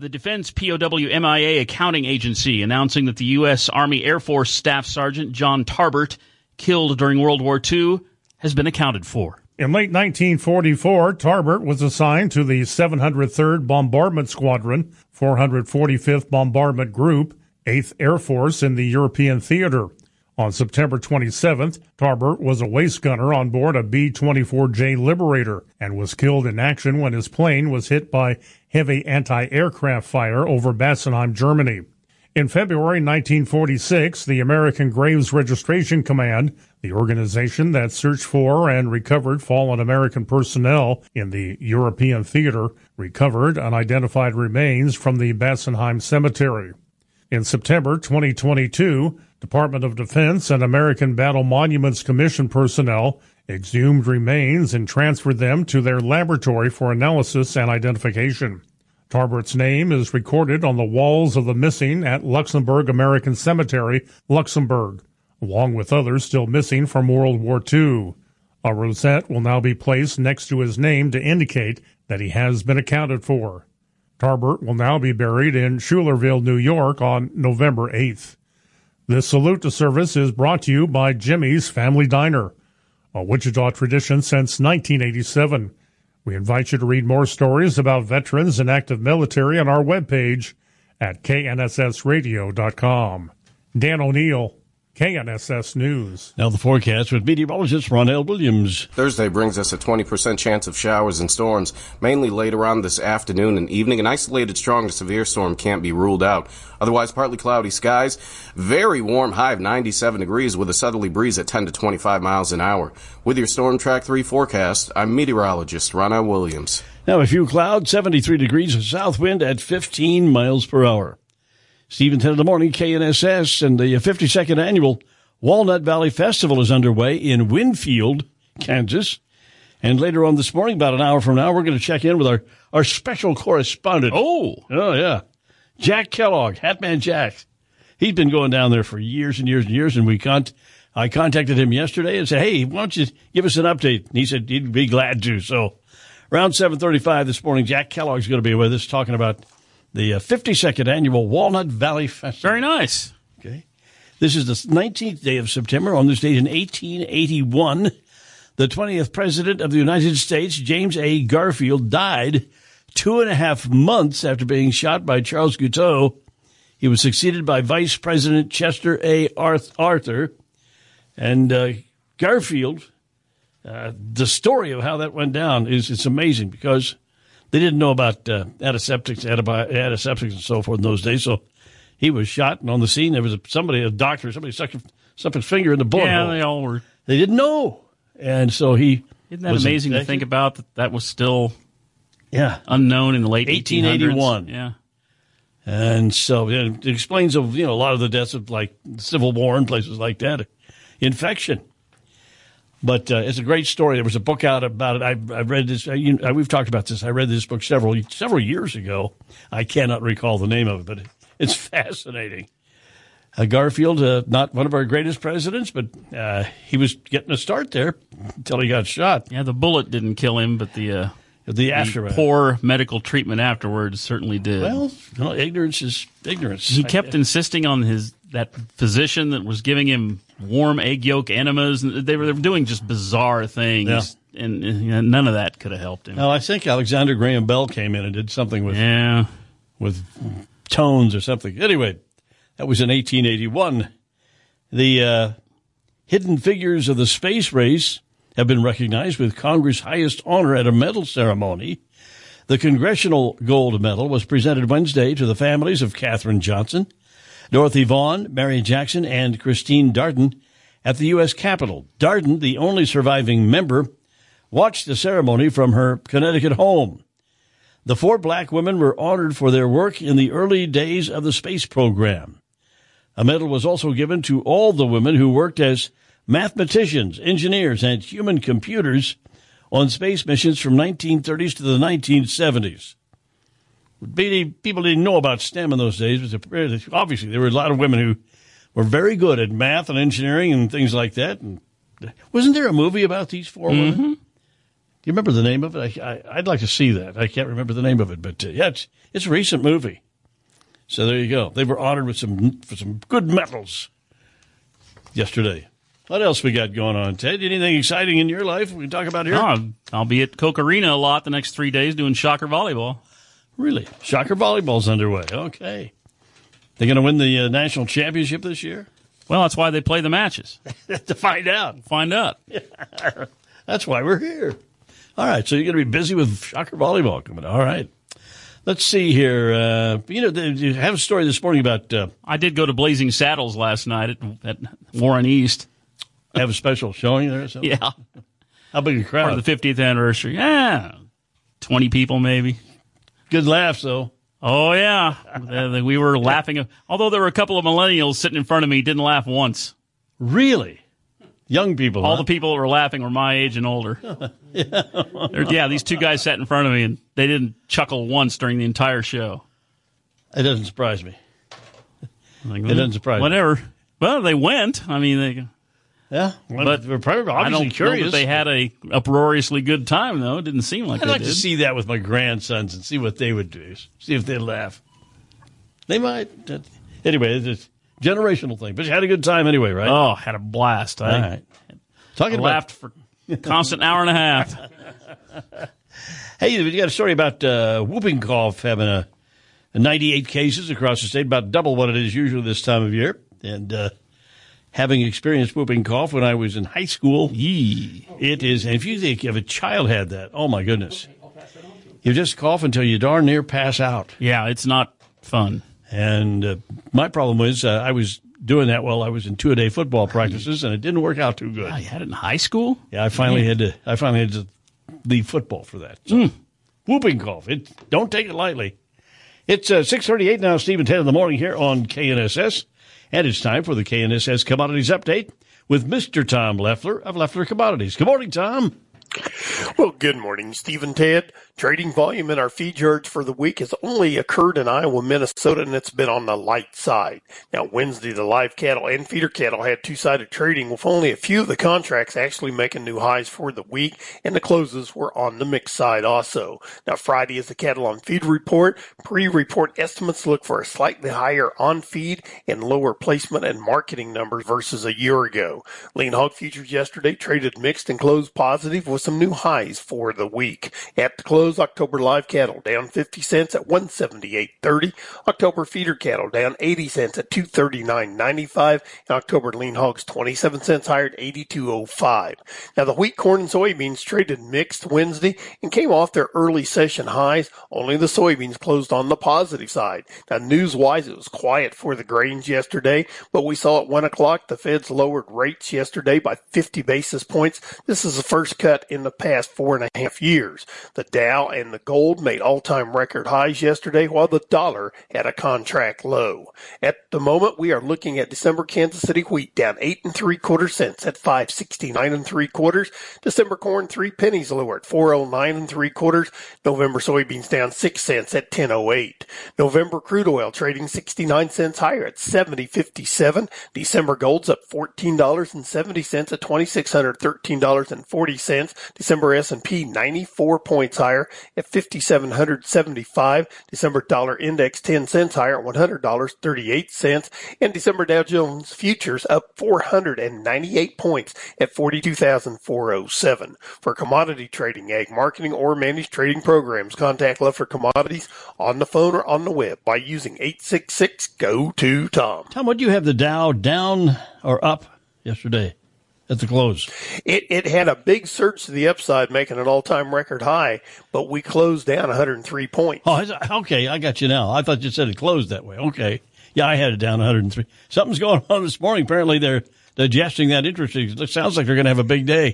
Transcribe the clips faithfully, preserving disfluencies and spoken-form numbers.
The Defense P O W M I A Accounting Agency announcing that the U S. Army Air Force Staff Sergeant John Tarbert, killed during World War Two, has been accounted for. In late nineteen forty-four, Tarbert was assigned to the seven hundred third Bombardment Squadron, four hundred forty-fifth Bombardment Group, eighth Air Force in the European Theater. On September twenty-seventh, Tarbert was a waist gunner on board a B twenty-four J Liberator and was killed in action when his plane was hit by heavy anti-aircraft fire over Bassenheim, Germany. In February nineteen forty-six, the American Graves Registration Command, the organization that searched for and recovered fallen American personnel in the European theater, recovered unidentified remains from the Bassenheim Cemetery. In September twenty twenty-two, Department of Defense and American Battle Monuments Commission personnel exhumed remains and transferred them to their laboratory for analysis and identification. Tarbert's name is recorded on the walls of the missing at Luxembourg American Cemetery, Luxembourg, along with others still missing from World War Two. A rosette will now be placed next to his name to indicate that he has been accounted for. Tarbert will now be buried in Schuylerville, New York on November eighth. This salute to service is brought to you by Jimmy's Family Diner, a Wichita tradition since nineteen eighty-seven. We invite you to read more stories about veterans and active military on our webpage at K N S S radio dot com. Dan O'Neill, K N S S News. Now the forecast with meteorologist Ronell Williams. Thursday brings us a twenty percent chance of showers and storms, mainly later on this afternoon and evening. An isolated strong to severe storm can't be ruled out. Otherwise, partly cloudy skies. Very warm high of ninety-seven degrees with a southerly breeze at ten to twenty-five miles an hour. With your Storm Track three forecast, I'm meteorologist Ronell Williams. Now a few clouds, seventy-three degrees of south wind at fifteen miles per hour. Stephen, ten in the morning, K N S S, and the fifty-second annual Walnut Valley Festival is underway in Winfield, Kansas. And later on this morning, about an hour from now, we're going to check in with our, our special correspondent. Oh! Oh, yeah. Jack Kellogg, Hatman Jack. He's been going down there for years and years and years, and we con- I contacted him yesterday and said, hey, why don't you give us an update? And he said he'd be glad to. So around seven thirty-five this morning, Jack Kellogg's going to be with us talking about the uh, fifty-second annual Walnut Valley Festival. Very nice. Okay. This is the nineteenth day of September. On this date in eighteen eighty-one, the twentieth President of the United States, James A. Garfield, died two and a half months after being shot by Charles Guiteau. He was succeeded by Vice President Chester A. Arthur. And uh, Garfield, uh, the story of how that went down is it's amazing because they didn't know about uh, antiseptics, antibi- antiseptics and so forth in those days. So he was shot, and on the scene there was a, somebody, a doctor, somebody stuck, stuck his finger in the bullet Yeah, hole. they all were. They didn't know. And so he Isn't that was amazing to infected. think about that that was still Yeah. unknown in the late eighteen eighteen hundreds? eighty-one. Yeah. And so yeah, it explains of, you know, a lot of the deaths of like Civil War and places like that, infection. But uh, it's a great story. There was a book out about it. I, I read this. Uh, you, uh, we've talked about this. I read this book several several years ago. I cannot recall the name of it, but it, it's fascinating. Uh, Garfield, uh, not one of our greatest presidents, but uh, he was getting a start there until he got shot. Yeah, the bullet didn't kill him, but the, uh, The the aftermath. poor medical treatment afterwards certainly did. Well, you know, ignorance is ignorance. He kept I, insisting on his that physician that was giving him warm egg yolk enemas. And they were, they were doing just bizarre things, Yeah. and, and you know, none of that could have helped him. Now, I think Alexander Graham Bell came in and did something with Yeah. with tones or something. Anyway, that was in eighteen eighty-one. The uh, hidden figures of the space race have been recognized with Congress' highest honor at a medal ceremony. The Congressional Gold Medal was presented Wednesday to the families of Katherine Johnson, Dorothy Vaughan, Mary Jackson, and Christine Darden at the U S Capitol. Darden, the only surviving member, watched the ceremony from her Connecticut home. The four black women were honored for their work in the early days of the space program. A medal was also given to all the women who worked as mathematicians, engineers, and human computers on space missions from nineteen thirties to the nineteen seventies. People didn't know about STEM in those days, but obviously there were a lot of women who were very good at math and engineering and things like that. And wasn't there a movie about these four Mm-hmm. women? you remember the name of it? I, I, I'd like to see that. I can't remember the name of it, but uh, yeah, it's, it's a recent movie. So there you go. They were honored with some for some good medals yesterday. What else we got going on, Ted? Anything exciting in your life we can talk about here? Oh, I'll be at Coke Arena a lot the next three days doing Shocker Volleyball. Really? Shocker Volleyball's underway. Okay. They're going to win the uh, national championship this year? Well, that's why they play the matches. To find out. Find out. That's why we're here. All right, so you're going to be busy with Shocker Volleyball coming. All right. Let's see here. Uh, you know, you have a story this morning about... Uh, I did go to Blazing Saddles last night at, at Warren East. Have a special showing there or something? Yeah. How big a crowd? For the fiftieth anniversary. Yeah. twenty people maybe. Good laughs, though. Oh, yeah. uh, we were laughing. Although there were a couple of millennials sitting in front of me, didn't laugh once. Really? Young people, All huh? the people that were laughing were my age and older. yeah. yeah, these two guys sat in front of me, and they didn't chuckle once during the entire show. It doesn't surprise me. Like, it doesn't surprise whatever. me. Well, they went. I mean, they... Yeah, well, but we're probably I obviously don't curious. know that they had a uproariously good time, though. It didn't seem like I'd they like did. to see that with my grandsons and see what they would do. See if they'd laugh. They might. Anyway, it's a generational thing. But you had a good time anyway, right? Oh, had a blast. I, All right. Talking I about, laughed for a constant hour and a half. Hey, you got a story about uh, whooping cough having a, a ninety-eight cases across the state, about double what it is usually this time of year. And uh, having experienced whooping cough when I was in high school, Yee. it is. And if you think if a child had that, oh my goodness, you just cough until you darn near pass out. Yeah, it's not fun. And uh, my problem was uh, I was doing that while I was in two-a-day football practices, and it didn't work out too good. Oh, you had it in high school? Yeah, I finally had to. I finally had to leave football for that. So, mm. Whooping cough. It don't take it lightly. It's uh, six thirty-eight now. Stephen ten in the morning here on K N S S, and it's time for the K N S S Commodities Update with Mister Tom Leffler of Leffler Commodities. Good morning, Tom. Well, good morning, Steve and Ted. Trading volume in our feed yards for the week has only occurred in Iowa, Minnesota, and it's been on the light side. Now, Wednesday, the live cattle and feeder cattle had two-sided trading, with only a few of the contracts actually making new highs for the week, and the closes were on the mixed side also. Now, Friday is the cattle on feed report. Pre-report estimates look for a slightly higher on feed and lower placement and marketing numbers versus a year ago. Lean hog futures yesterday traded mixed and closed positive with some new highs for the week. At the close, October live cattle down fifty cents at one seventy-eight thirty. October feeder cattle down eighty cents at two thirty-nine ninety-five. And October lean hogs twenty-seven cents higher at eighty-two oh five. Now the wheat, corn, and soybeans traded mixed Wednesday and came off their early session highs. Only the soybeans closed on the positive side. Now news-wise, it was quiet for the grains yesterday, but we saw at one o'clock the Feds lowered rates yesterday by fifty basis points. This is the first cut in the past four and a half years. The Dow and the gold made all-time record highs yesterday, while the dollar had a contract low. At the moment, we are looking at December Kansas City wheat down eight and three quarter cents at five sixty-nine and three quarters. December corn three pennies lower at four oh nine and three quarters. November soybeans down six cents at ten oh eight. November crude oil trading sixty-nine cents higher at seventy fifty-seven. December gold's up fourteen dollars and seventy cents at two thousand six hundred thirteen dollars and forty cents. December S and P ninety-four points higher at five thousand seven hundred seventy-five. December dollar index ten cents higher at one hundred dollars and thirty-eight cents. And December Dow Jones futures up four hundred ninety-eight points at forty-two thousand four hundred seven. For commodity trading, ag marketing, or managed trading programs, contact Leffler Commodities on the phone or on the web by using eight six six, G O two, Tom. Tom, what do you have the Dow down or up yesterday at the close? It it had a big surge to the upside, making an all-time record high, but we closed down one hundred three points. Oh, okay, I got you now. I thought you said it closed that way. Okay. Yeah, I had it down one hundred three. Something's going on this morning. Apparently they're digesting that interest. It sounds like they're going to have a big day.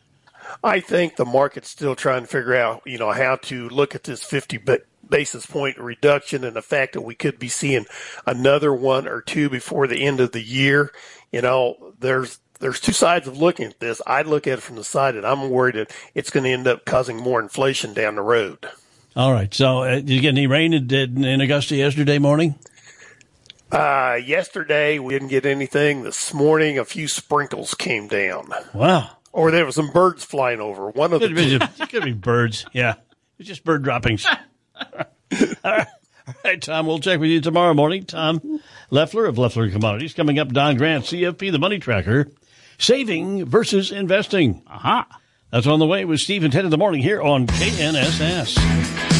I think the market's still trying to figure out, you know, how to look at this fifty basis point reduction and the fact that we could be seeing another one or two before the end of the year. You know, there's There's two sides of looking at this. I look at it from the side that I'm worried that it's going to end up causing more inflation down the road. All right. So uh, did you get any rain in, in Augusta yesterday morning? Uh, yesterday, we didn't get anything. This morning, a few sprinkles came down. Wow. Or there were some birds flying over. One of the Could be, it could be birds. Yeah. It's just bird droppings. All right. All right, Tom, we'll check with you tomorrow morning. Tom Leffler of Leffler Commodities. Coming up, Don Grant, C F P, the Money Tracker. Saving versus investing. Aha. That's on the way with Steve and Ted in the morning here on K N S S.